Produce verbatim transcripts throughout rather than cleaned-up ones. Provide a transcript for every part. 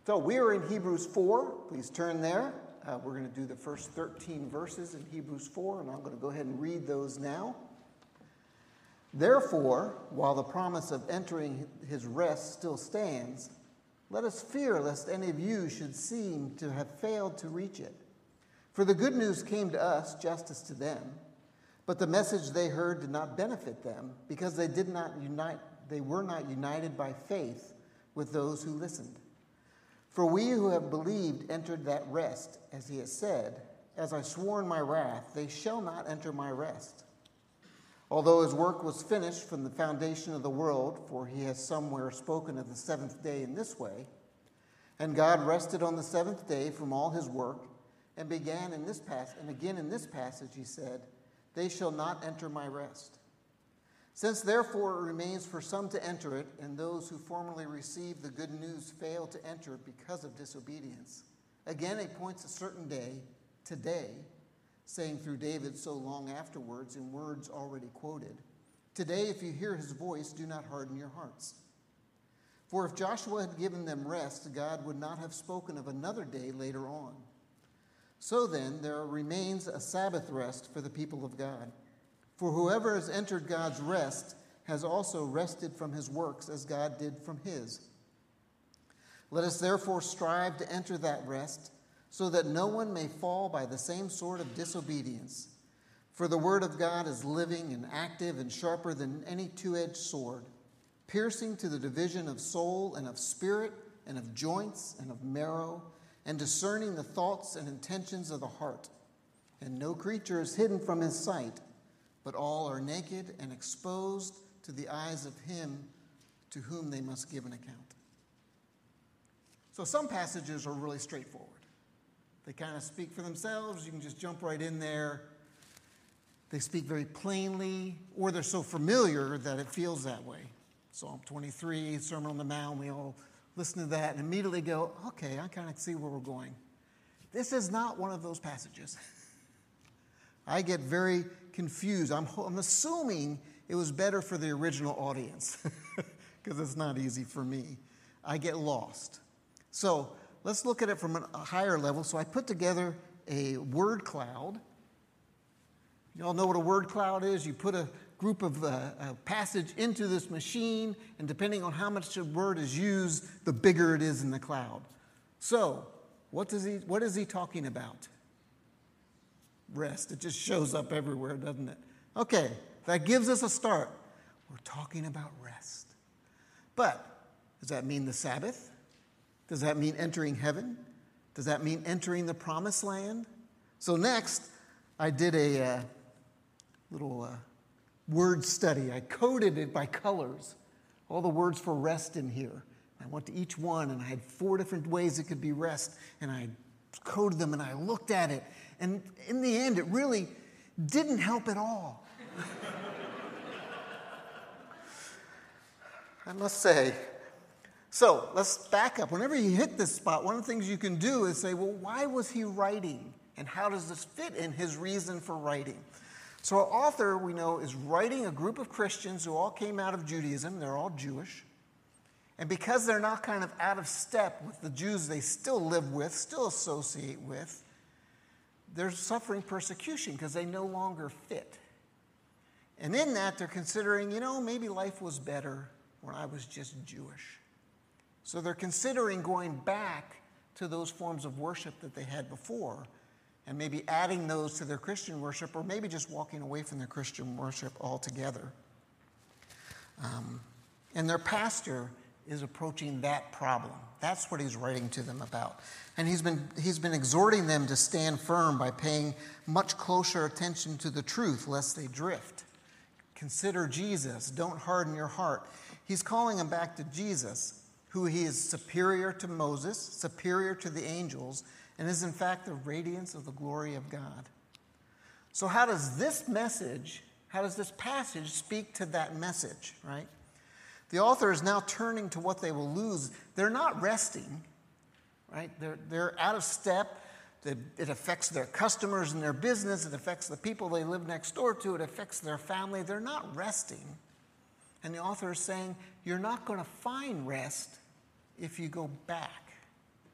So we are in Hebrews four. Please turn there. Uh, we're going to do the first thirteen verses in Hebrews four, and I'm going to go ahead and read those now. Therefore, while the promise of entering his rest still stands, let us fear lest any of you should seem to have failed to reach it. For the good news came to us just as to them, but the message they heard did not benefit them, because they did not unite, they were not united by faith with those who listened. For we who have believed entered that rest, as he has said, as I swore in my wrath, they shall not enter my rest. Although his work was finished from the foundation of the world, for he has somewhere spoken of the seventh day in this way, and God rested on the seventh day from all his work, and began in this passage, and again in this passage he said, they shall not enter my rest. Since therefore it remains for some to enter it, and those who formerly received the good news failed to enter it because of disobedience, again he appoints a certain day, today, saying through David so long afterwards in words already quoted, today if you hear his voice, do not harden your hearts. For if Joshua had given them rest, God would not have spoken of another day later on. So then there remains a Sabbath rest for the people of God. For whoever has entered God's rest has also rested from his works as God did from his. Let us therefore strive to enter that rest, so that no one may fall by the same sort of disobedience. For the word of God is living and active and sharper than any two-edged sword, piercing to the division of soul and of spirit and of joints and of marrow, and discerning the thoughts and intentions of the heart. And no creature is hidden from his sight, but all are naked and exposed to the eyes of him to whom they must give an account. So some passages are really straightforward. They kind of speak for themselves. You can just jump right in there. They speak very plainly, or they're so familiar that it feels that way. Psalm twenty-three, Sermon on the Mount, we all listen to that and immediately go, okay, I kind of see where we're going. This is not one of those passages. I get very confused. I'm, I'm assuming it was better for the original audience because it's not easy for me. I get lost. So let's look at it from a higher level. So I put together a word cloud. You all know what a word cloud is? You put a group of uh, a passage into this machine, and depending on how much the word is used, the bigger it is in the cloud. So what does he? What is he talking about? Rest. It just shows up everywhere, doesn't it? Okay, that gives us a start. We're talking about rest. But does that mean the Sabbath? Does that mean entering heaven? Does that mean entering the promised land? So next, I did a uh, little uh, word study. I coded it by colors, all the words for rest in here. I went to each one, and I had four different ways it could be rest, and I coded them, and I looked at it. And in the end, it really didn't help at all. I must say. So let's back up. Whenever you hit this spot, one of the things you can do is say, well, why was he writing? And how does this fit in his reason for writing? So our author, we know, is writing a group of Christians who all came out of Judaism. They're all Jewish. And because they're not kind of out of step with the Jews they still live with, still associate with, they're suffering persecution because they no longer fit. And in that, they're considering, you know, maybe life was better when I was just Jewish. So they're considering going back to those forms of worship that they had before and maybe adding those to their Christian worship, or maybe just walking away from their Christian worship altogether. Um, and their pastor is approaching that problem. That's what he's writing to them about. And he's been, he's been exhorting them to stand firm by paying much closer attention to the truth, lest they drift. Consider Jesus. Don't harden your heart. He's calling them back to Jesus, who he is superior to Moses, superior to the angels, and is in fact the radiance of the glory of God. So how does this message, how does this passage speak to that message, right? The author is now turning to what they will lose. They're not resting, right? They're, they're out of step. It affects their customers and their business. It affects the people they live next door to. It affects their family. They're not resting. And the author is saying, you're not going to find rest if you go back.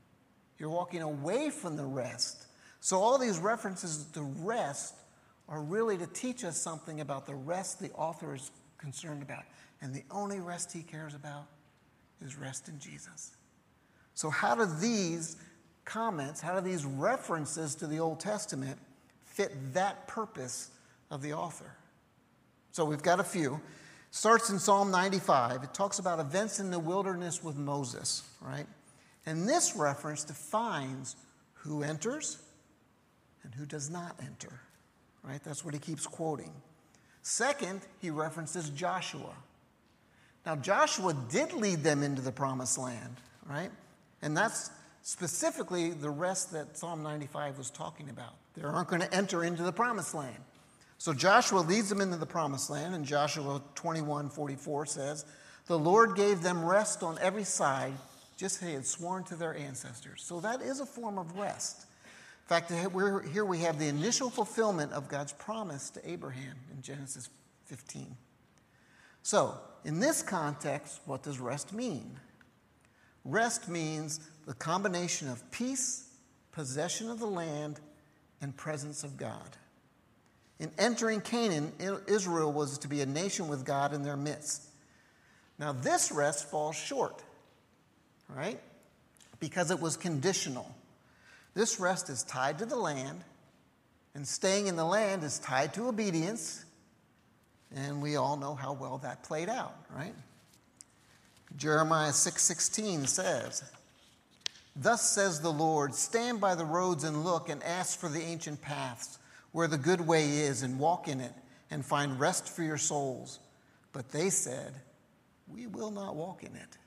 You're walking away from the rest. So all these references to rest are really to teach us something about the rest the author is concerned about. And the only rest he cares about is rest in Jesus. So how do these comments, how do these references to the Old Testament fit that purpose of the author? So we've got a few. Starts in Psalm ninety-five. It talks about events in the wilderness with Moses, right? And this reference defines who enters and who does not enter, right? That's what he keeps quoting. Second, he references Joshua. Now, Joshua did lead them into the promised land, right? And that's specifically the rest that Psalm ninety-five was talking about. They aren't going to enter into the promised land. So Joshua leads them into the promised land, and Joshua twenty-one forty-four says, "The Lord gave them rest on every side, just as he had sworn to their ancestors." So that is a form of rest. In fact, we're, here we have the initial fulfillment of God's promise to Abraham in Genesis fifteen. So, in this context, what does rest mean? Rest means the combination of peace, possession of the land, and presence of God. In entering Canaan, Israel was to be a nation with God in their midst. Now, this rest falls short, right? Because it was conditional. This rest is tied to the land, and staying in the land is tied to obedience, and we all know how well that played out, right? Jeremiah six sixteen says, "Thus says the Lord, stand by the roads and look and ask for the ancient paths, where the good way is, and walk in it, and find rest for your souls." But they said, "We will not walk in it."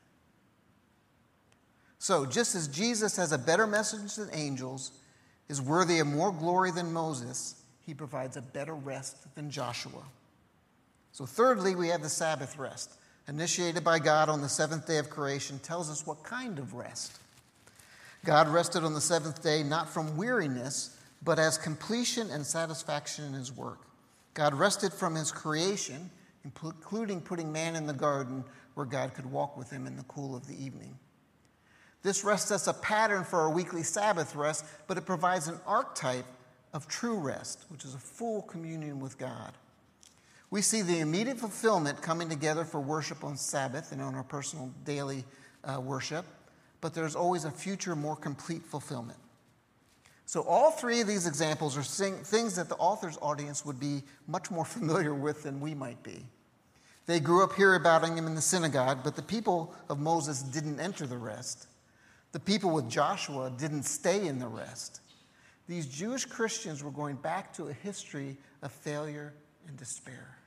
So, just as Jesus has a better message than angels, is worthy of more glory than Moses, he provides a better rest than Joshua. So thirdly, we have the Sabbath rest, initiated by God on the seventh day of creation, tells us what kind of rest. God rested on the seventh day not from weariness, but as completion and satisfaction in his work. God rested from his creation, including putting man in the garden where God could walk with him in the cool of the evening. This rest sets a pattern for our weekly Sabbath rest, but it provides an archetype of true rest, which is a full communion with God. We see the immediate fulfillment coming together for worship on Sabbath and on our personal daily uh, worship, but there's always a future, more complete fulfillment. So all three of these examples are sing- things that the author's audience would be much more familiar with than we might be. They grew up hearing about him in the synagogue, but the people of Moses didn't enter the rest. The people with Joshua didn't stay in the rest. These Jewish Christians were going back to a history of failure and despair.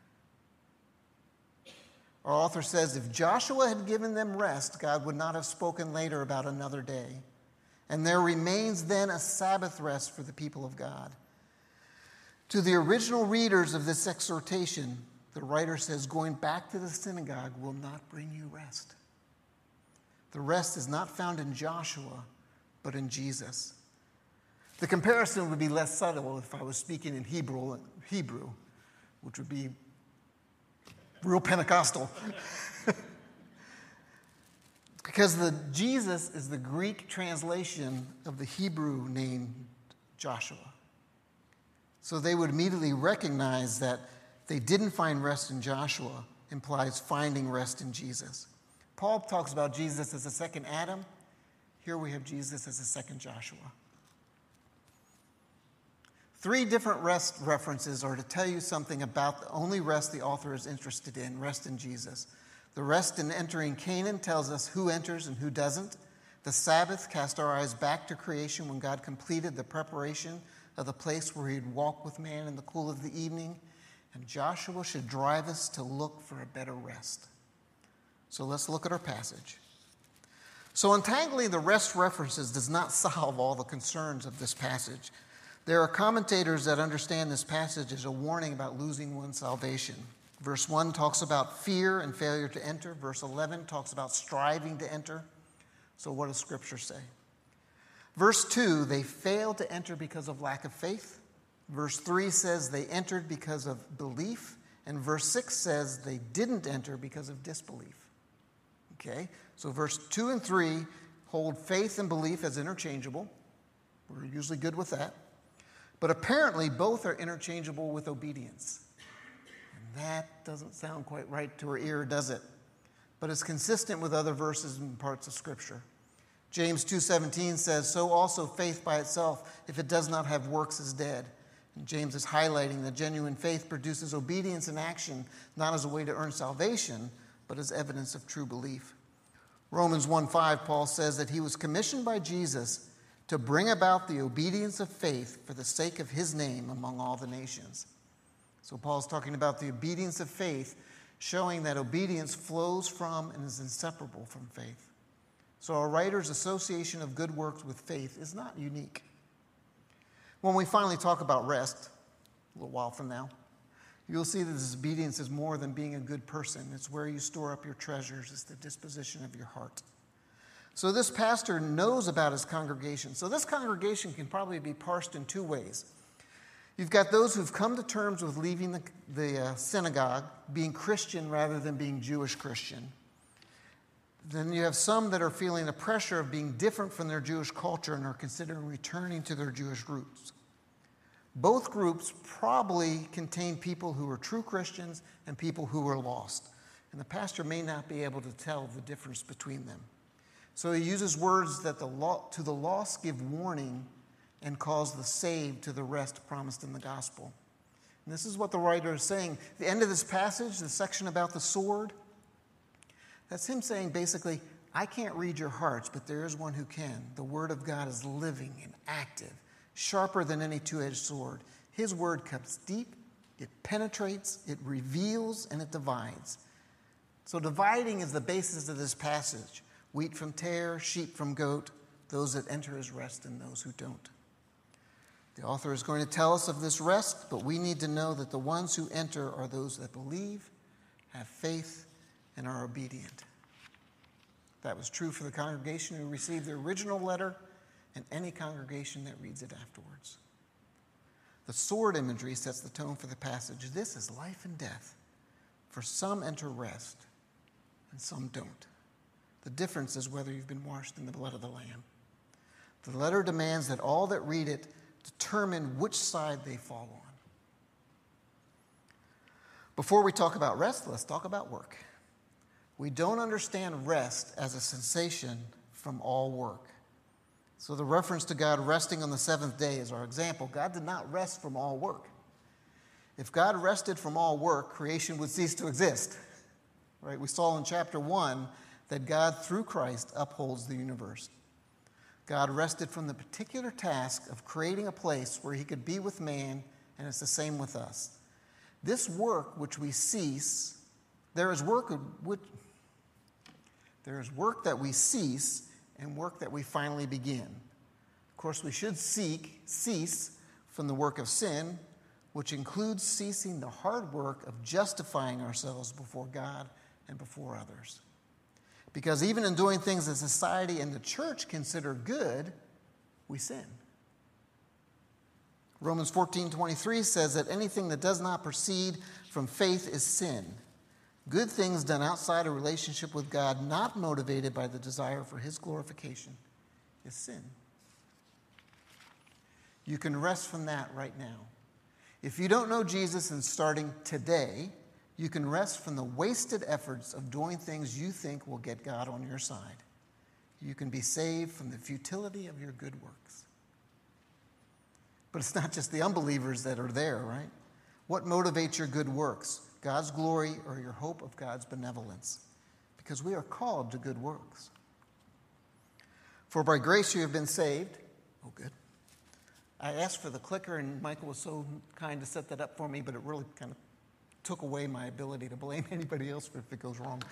Our author says if Joshua had given them rest, God would not have spoken later about another day. And there remains then a Sabbath rest for the people of God. To the original readers of this exhortation, the writer says, going back to the synagogue will not bring you rest. The rest is not found in Joshua, but in Jesus. The comparison would be less subtle if I was speaking in Hebrew, Hebrew, which would be real Pentecostal. Because the Jesus is the Greek translation of the Hebrew name Joshua. So they would immediately recognize that they didn't find rest in Joshua implies finding rest in Jesus. Paul talks about Jesus as a second Adam. Here we have Jesus as a second Joshua. Three different rest references are to tell you something about the only rest the author is interested in, rest in Jesus. The rest in entering Canaan tells us who enters and who doesn't. The Sabbath casts our eyes back to creation when God completed the preparation of the place where he'd walk with man in the cool of the evening. And Joshua should drive us to look for a better rest. So let's look at our passage. So untangling the rest references does not solve all the concerns of this passage. There are commentators that understand this passage as a warning about losing one's salvation. Verse one talks about fear and failure to enter. Verse eleven talks about striving to enter. So what does Scripture say? Verse two, they failed to enter because of lack of faith. Verse three says they entered because of belief. And verse six says they didn't enter because of disbelief. Okay, so verse two and three hold faith and belief as interchangeable. We're usually good with that. But apparently, both are interchangeable with obedience. And that doesn't sound quite right to our ear, does it? But it's consistent with other verses and parts of Scripture. James two seventeen says, "So also faith by itself, if it does not have works, is dead." And James is highlighting that genuine faith produces obedience and action, not as a way to earn salvation, but as evidence of true belief. Romans one five, Paul says that he was commissioned by Jesus to bring about the obedience of faith for the sake of his name among all the nations. So Paul's talking about the obedience of faith, showing that obedience flows from and is inseparable from faith. So a writer's association of good works with faith is not unique. When we finally talk about rest, a little while from now, you'll see that this obedience is more than being a good person. It's where you store up your treasures. It's the disposition of your heart. So this pastor knows about his congregation. So this congregation can probably be parsed in two ways. You've got those who've come to terms with leaving the, the uh, synagogue, being Christian rather than being Jewish Christian. Then you have some that are feeling the pressure of being different from their Jewish culture and are considering returning to their Jewish roots. Both groups probably contain people who are true Christians and people who are lost. And the pastor may not be able to tell the difference between them. So he uses words that the law, to the lost give warning and cause the saved to the rest promised in the gospel. And this is what the writer is saying. The end of this passage, the section about the sword, that's him saying basically, I can't read your hearts, but there is one who can. The word of God is living and active, sharper than any two-edged sword. His word cuts deep, it penetrates, it reveals, and it divides. So dividing is the basis of this passage. Wheat from tare, sheep from goat, those that enter his rest and those who don't. The author is going to tell us of this rest, but we need to know that the ones who enter are those that believe, have faith, and are obedient. That was true for the congregation who received the original letter and any congregation that reads it afterwards. The sword imagery sets the tone for the passage. This is life and death. For some enter rest, and some don't. The difference is whether you've been washed in the blood of the Lamb. The letter demands that all that read it determine which side they fall on. Before we talk about rest, let's talk about work. We don't understand rest as a cessation from all work. So the reference to God resting on the seventh day is our example. God did not rest from all work. If God rested from all work, creation would cease to exist. Right? We saw in chapter one that God, through Christ, upholds the universe. God rested from the particular task of creating a place where he could be with man, and it's the same with us. This work which we cease, there is work which, there is work that we cease and work that we finally begin. Of course, we should seek, cease from the work of sin, which includes ceasing the hard work of justifying ourselves before God and before others. Because even in doing things that society and the church consider good, we sin. Romans fourteen twenty-three says that anything that does not proceed from faith is sin. Good things done outside a relationship with God, not motivated by the desire for his glorification, is sin. You can rest from that right now. If you don't know Jesus and starting today, you can rest from the wasted efforts of doing things you think will get God on your side. You can be saved from the futility of your good works. But it's not just the unbelievers that are there, right? What motivates your good works? God's glory or your hope of God's benevolence? Because we are called to good works. For by grace you have been saved. Oh, good. I asked for the clicker, and Michael was so kind to set that up for me, but it really kind of took away my ability to blame anybody else if it goes wrong.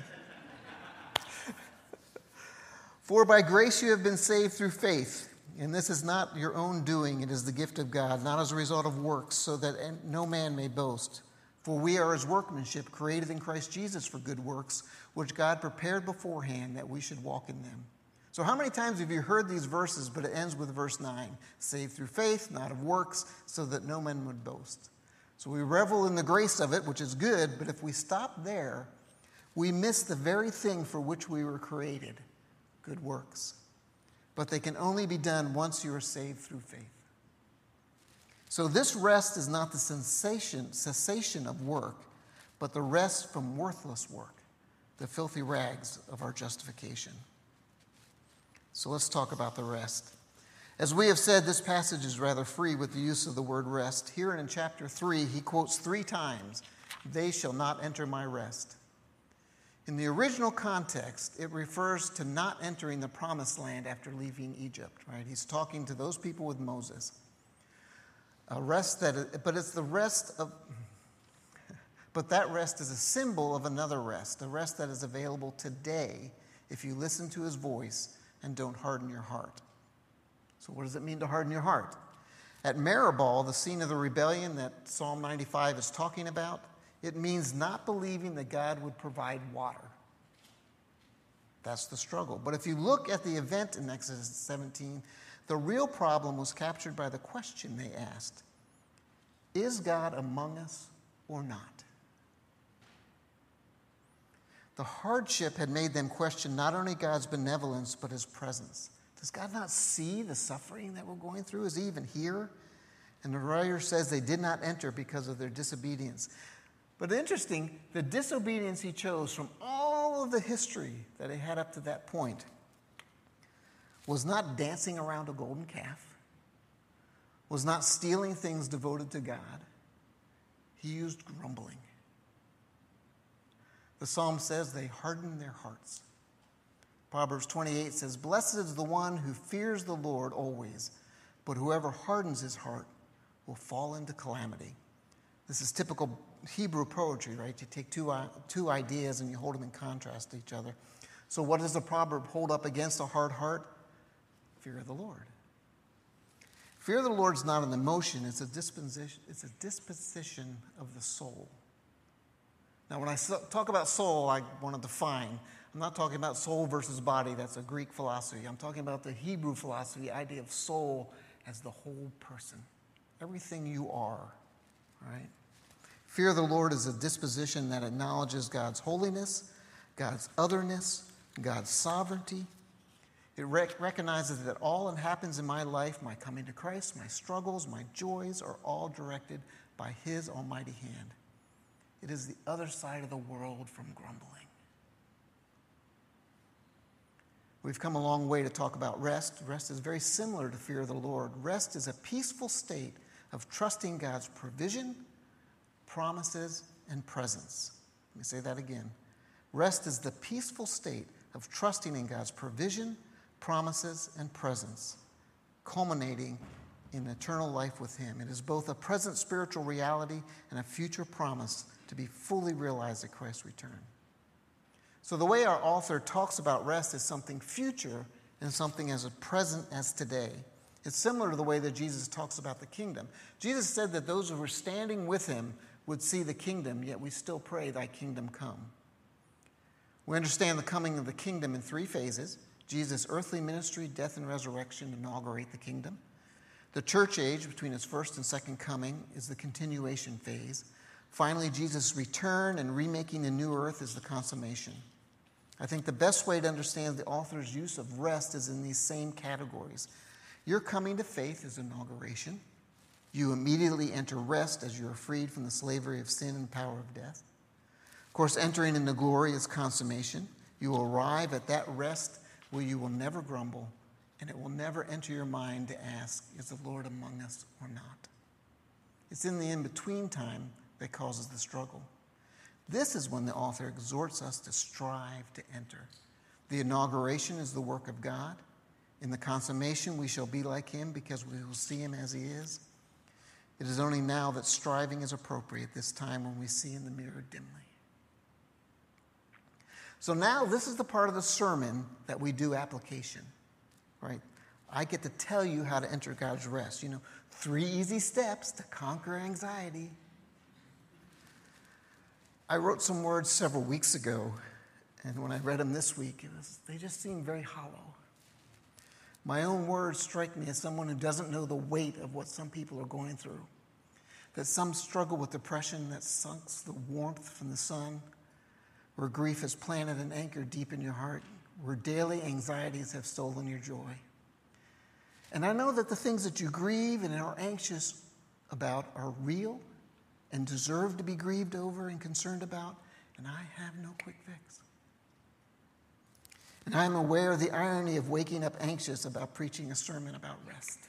For by grace you have been saved through faith, and this is not your own doing, it is the gift of God, not as a result of works, so that no man may boast. For we are his workmanship, created in Christ Jesus for good works, which God prepared beforehand that we should walk in them. So how many times have you heard these verses, but it ends with verse nine? Saved through faith, not of works, so that no man would boast. So we revel in the grace of it, which is good, but if we stop there, we miss the very thing for which we were created, good works. But they can only be done once you are saved through faith. So this rest is not the sensation, cessation of work, but the rest from worthless work, the filthy rags of our justification. So let's talk about the rest. As we have said, this passage is rather free with the use of the word rest. Here in chapter three, he quotes three times, "They shall not enter my rest." In the original context, it refers to not entering the promised land after leaving Egypt, right? He's talking to those people with Moses. A rest that, but it's the rest of, but that rest is a symbol of another rest, a rest that is available today if you listen to his voice and don't harden your heart. So what does it mean to harden your heart? At Meribah, the scene of the rebellion that Psalm ninety-five is talking about, it means not believing that God would provide water. That's the struggle. But if you look at the event in Exodus seventeen, the real problem was captured by the question they asked: is God among us or not? The hardship had made them question not only God's benevolence, but his presence. Does God not see the suffering that we're going through? Is he even here? And the writer says they did not enter because of their disobedience. But interesting, the disobedience he chose from all of the history that he had up to that point was not dancing around a golden calf, was not stealing things devoted to God. He used grumbling. The psalm says they hardened their hearts. Proverbs twenty-eight says, "Blessed is the one who fears the Lord always, but whoever hardens his heart will fall into calamity." This is typical Hebrew poetry, right? You take two, uh, two ideas and you hold them in contrast to each other. So what does the proverb hold up against a hard heart? Fear of the Lord. Fear of the Lord is not an emotion, it's a disposition, it's a disposition of the soul. Now, when I talk about soul, I want to define. I'm not talking about soul versus body. That's a Greek philosophy. I'm talking about the Hebrew philosophy, the idea of soul as the whole person. Everything you are, right? Fear of the Lord is a disposition that acknowledges God's holiness, God's otherness, God's sovereignty. It rec- recognizes that all that happens in my life, my coming to Christ, my struggles, my joys, are all directed by his almighty hand. It is the other side of the world from grumbling. We've come a long way to talk about rest. Rest is very similar to fear of the Lord. Rest is a peaceful state of trusting God's provision, promises, and presence. Let me say that again. Rest is the peaceful state of trusting in God's provision, promises, and presence, culminating in eternal life with him. It is both a present spiritual reality and a future promise to be fully realized at Christ's return. So the way our author talks about rest is something future and something as present as today. It's similar to the way that Jesus talks about the kingdom. Jesus said that those who were standing with him would see the kingdom, yet we still pray, "Thy kingdom come." We understand the coming of the kingdom in three phases. Jesus' earthly ministry, death, and resurrection inaugurate the kingdom. The church age, between his first and second coming, is the continuation phase. Finally, Jesus' return and remaking the new earth is the consummation. I think the best way to understand the author's use of rest is in these same categories. Your coming to faith is inauguration. You immediately enter rest as you are freed from the slavery of sin and power of death. Of course, entering into glory is consummation. You will arrive at that rest where you will never grumble, and it will never enter your mind to ask, "Is the Lord among us or not?" It's in the in-between time that causes the struggle. This is when the author exhorts us to strive to enter. The inauguration is the work of God. In the consummation, we shall be like him because we will see him as he is. It is only now that striving is appropriate, this time when we see in the mirror dimly. So now this is the part of the sermon that we do application, right? I get to tell you how to enter God's rest. You know, three easy steps to conquer anxiety. I wrote some words several weeks ago, and when I read them this week, it was, they just seemed very hollow. My own words strike me as someone who doesn't know the weight of what some people are going through. That some struggle with depression that sunks the warmth from the sun, where grief has planted an anchor deep in your heart, where daily anxieties have stolen your joy. And I know that the things that you grieve and are anxious about are real and deserve to be grieved over and concerned about, and I have no quick fix. And I am aware of the irony of waking up anxious about preaching a sermon about rest.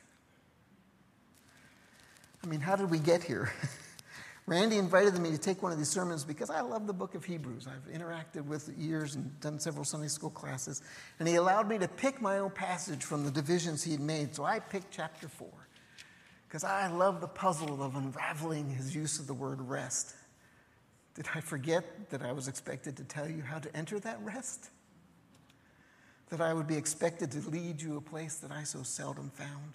I mean, how did we get here? Randy invited me to take one of these sermons because I love the book of Hebrews. I've interacted with it years and done several Sunday school classes. And he allowed me to pick my own passage from the divisions he had made. So I picked chapter four because I love the puzzle of unraveling his use of the word rest. Did I forget that I was expected to tell you how to enter that rest? That I would be expected to lead you a place that I so seldom found?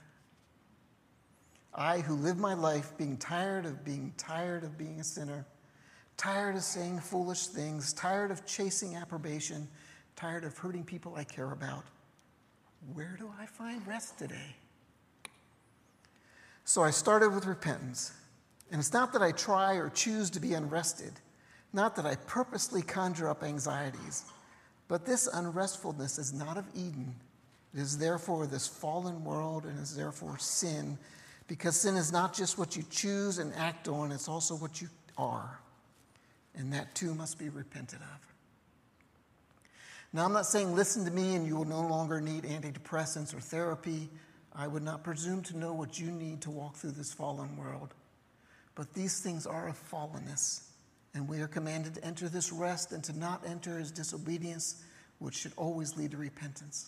I, who live my life being tired of being tired of being a sinner, tired of saying foolish things, tired of chasing approbation, tired of hurting people I care about. Where do I find rest today? So I started with repentance. And it's not that I try or choose to be unrested, not that I purposely conjure up anxieties, but this unrestfulness is not of Eden. It is therefore this fallen world and is therefore sin, because sin is not just what you choose and act on, it's also what you are. And that too must be repented of. Now, I'm not saying listen to me and you will no longer need antidepressants or therapy. I would not presume to know what you need to walk through this fallen world. But these things are of fallenness, and we are commanded to enter this rest, and to not enter is disobedience, which should always lead to repentance.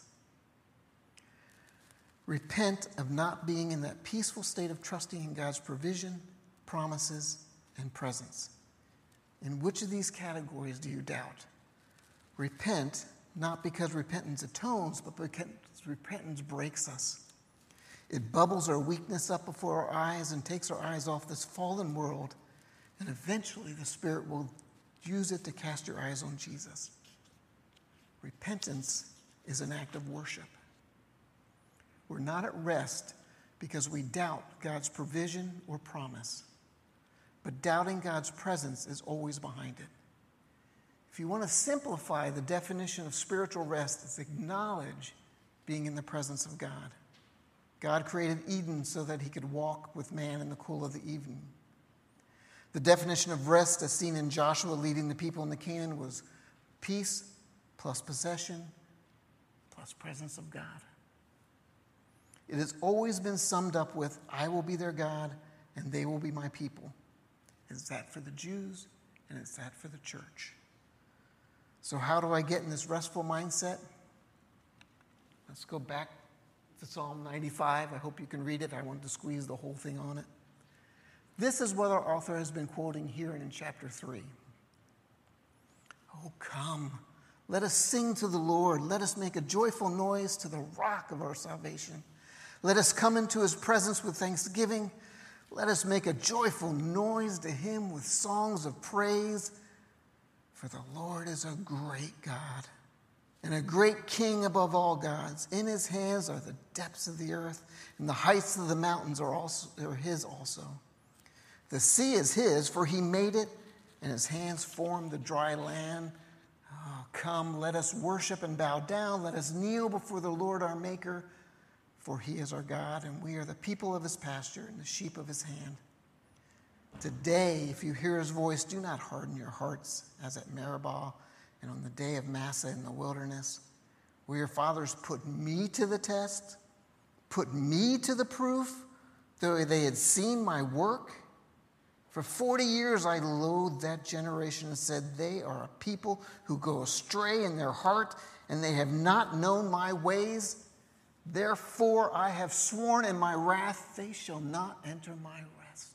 Repent of not being in that peaceful state of trusting in God's provision, promises, and presence. In which of these categories do you doubt? Repent, not because repentance atones, but because repentance breaks us. It bubbles our weakness up before our eyes and takes our eyes off this fallen world, and eventually the Spirit will use it to cast your eyes on Jesus. Repentance is an act of worship. We're not at rest because we doubt God's provision or promise. But doubting God's presence is always behind it. If you want to simplify the definition of spiritual rest, it's acknowledge being in the presence of God. God created Eden so that he could walk with man in the cool of the evening. The definition of rest as seen in Joshua leading the people into Canaan was peace plus possession plus presence of God. It has always been summed up with, I will be their God and they will be my people. It's that for the Jews and it's that for the church. So how do I get in this restful mindset? Let's go back to Psalm ninety-five. I hope you can read it. I wanted to squeeze the whole thing on it. This is what our author has been quoting here and in chapter three. Oh, come, let us sing to the Lord. Let us make a joyful noise to the rock of our salvation. Let us come into his presence with thanksgiving. Let us make a joyful noise to him with songs of praise. For the Lord is a great God and a great King above all gods. In his hands are the depths of the earth, and the heights of the mountains are, also, are his also. The sea is his, for he made it, and his hands formed the dry land. Oh, come, let us worship and bow down. Let us kneel before the Lord our Maker. For he is our God, and we are the people of his pasture and the sheep of his hand. Today, if you hear his voice, do not harden your hearts as at Meribah and on the day of Massah in the wilderness, where your fathers put me to the test, put me to the proof, though they had seen my work. For forty years I loathed that generation and said, they are a people who go astray in their heart, and they have not known my ways. Therefore I have sworn in my wrath, they shall not enter my rest.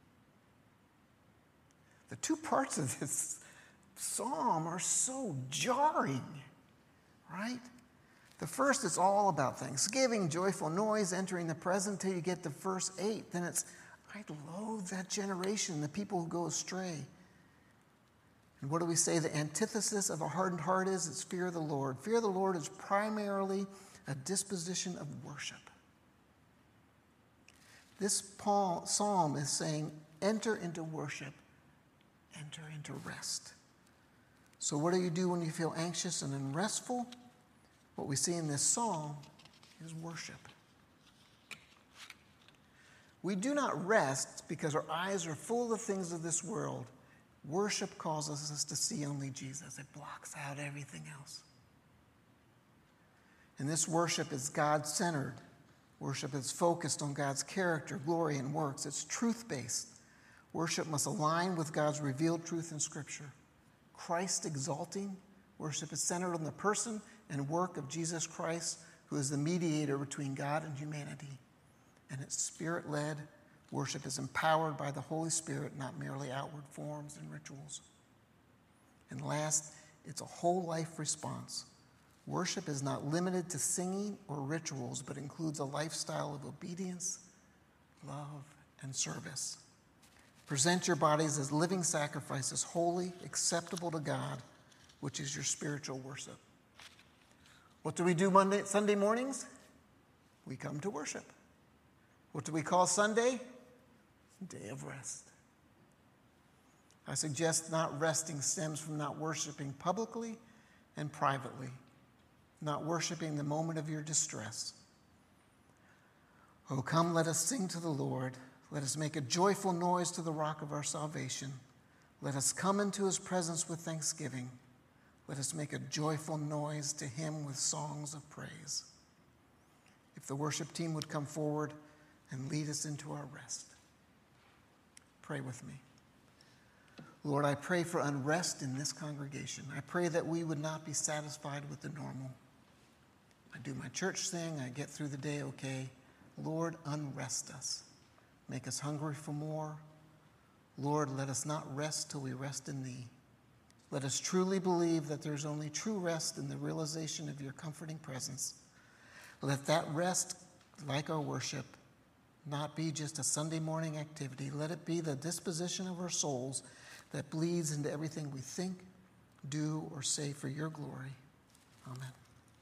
The two parts of this psalm are so jarring, right? The first is all about thanksgiving, joyful noise, entering the present till you get to verse eight. Then it's, I loathe that generation, the people who go astray. And what do we say the antithesis of a hardened heart is? It's fear of the Lord. Fear of the Lord is primarily a disposition of worship. This psalm is saying, enter into worship, enter into rest. So what do you do when you feel anxious and unrestful? What we see in this psalm is worship. We do not rest because our eyes are full of the things of this world. Worship causes us to see only Jesus. It blocks out everything else. And this worship is God-centered. Worship is focused on God's character, glory, and works. It's truth-based. Worship must align with God's revealed truth in Scripture. Christ-exalting worship is centered on the person and work of Jesus Christ, who is the mediator between God and humanity. And it's Spirit-led. Worship is empowered by the Holy Spirit, not merely outward forms and rituals. And last, it's a whole life response. Worship is not limited to singing or rituals, but includes a lifestyle of obedience, love, and service. Present your bodies as living sacrifices, holy, acceptable to God, which is your spiritual worship. What do we do Monday, Sunday mornings? We come to worship. What do we call Sunday? Day of rest. I suggest not resting stems from not worshiping publicly and privately, not worshiping the moment of your distress. Oh, come, let us sing to the Lord. Let us make a joyful noise to the rock of our salvation. Let us come into his presence with thanksgiving. Let us make a joyful noise to him with songs of praise. If the worship team would come forward and lead us into our rest. Pray with me. Lord, I pray for unrest in this congregation. I pray that we would not be satisfied with the normal. I do my church thing, I get through the day okay. Lord, unrest us. Make us hungry for more. Lord, let us not rest till we rest in thee. Let us truly believe that there's only true rest in the realization of your comforting presence. Let that rest, like our worship, not be just a Sunday morning activity. Let it be the disposition of our souls that bleeds into everything we think, do, or say for your glory. Amen.